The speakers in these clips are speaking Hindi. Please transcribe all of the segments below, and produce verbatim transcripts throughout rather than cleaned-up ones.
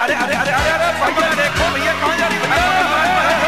अरे अरे अरे अरे अरे भैया देखो भैया कहाँ जा रही है।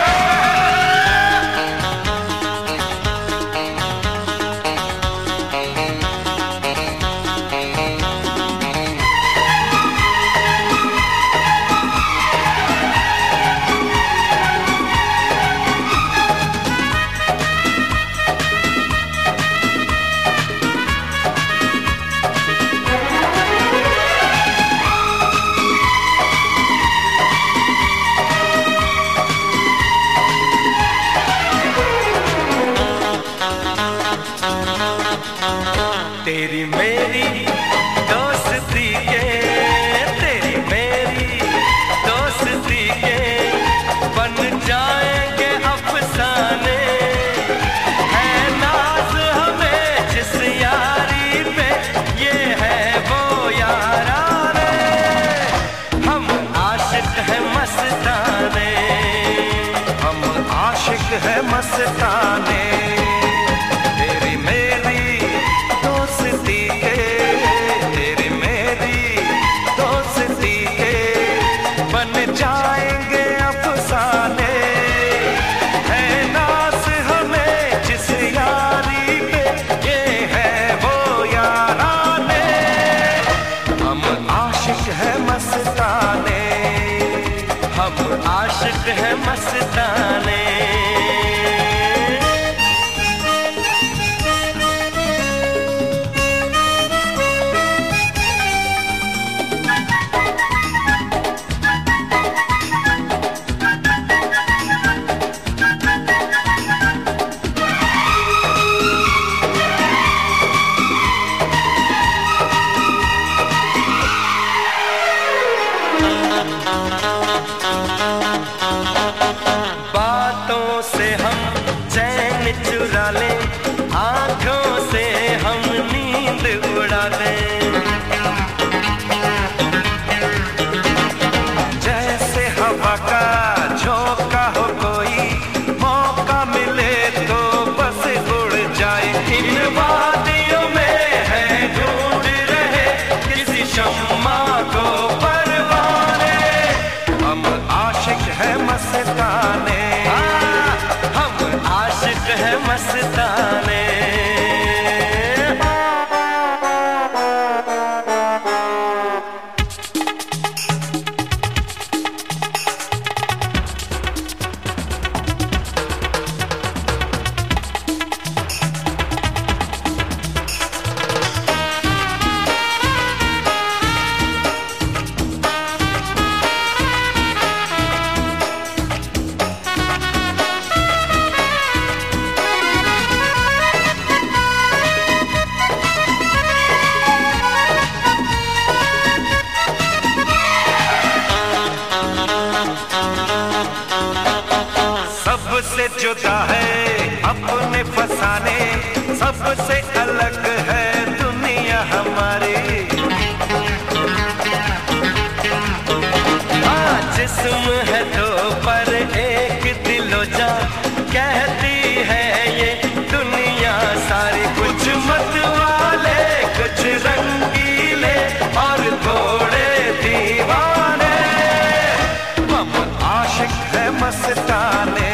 तेरी मेरी दोस्ती के, तेरी मेरी दोस्ती के बन जाएंगे अफसाने। है नाज हमें जिस यारी पे, ये है वो याराने। हम आशिक है मस्ताने, हम आशिक है मस्ताने। जाएंगे अफसाने, है नाज़ हमें जिस यारी पे, ये है वो याराने। हम आशिक है मस्ताने, हम आशिक है मस्ताने। बातों से हम चैन चुरा लें, आँखों से हम नींद उड़ा दें। जैसे हवा का झोंका हो कोई, मौका मिले तो बस उड़ जाए। इन वादियों में है ढूंढ रहे किसी शम्मा को परवाने। हम आशिक है मस्ताने, हम आशिक है मस्ताने। सबसे जुदा है अपने फसाने, सबसे अलग है दुनिया हमारी। हाँ जिस्म है दो पर एक दिलो जा, कहती है ये दुनिया सारी। कुछ मत वाले कुछ रंगीले और थोड़े दीवाने। हम आशिक है मस्ताने,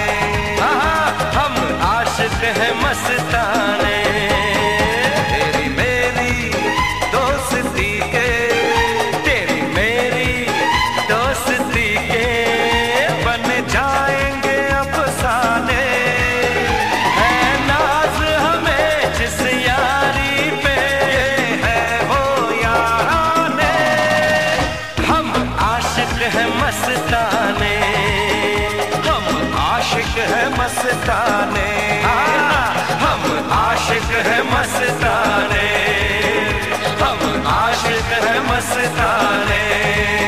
है मस्ताने। तेरी मेरी दोस्ती के, तेरी मेरी दोस्ती के बन जाएंगे अफसाने। है नाज हमें जिस यारी पे, ये है वो याराने। हम आशिक है मस्ताने, हम आशिक है मस्ताने। आशिक है मस्ताने, हम आशिक है मस्ताने।